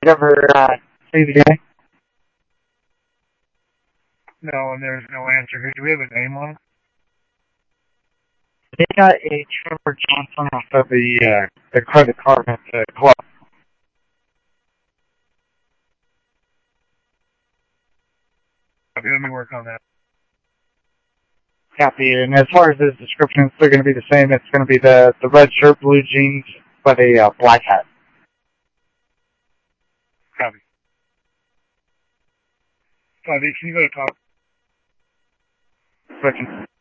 You ever see the game? No, and there's no answer. Do we have a name on it? They got a Trevor Johnson off of the credit card at the club. Okay, let me work on that. Copy. And as far as his description, it's still going to be the same. It's going to be the red shirt, blue jeans, but a black hat. Copy. Copy. Can you go to top? Switching.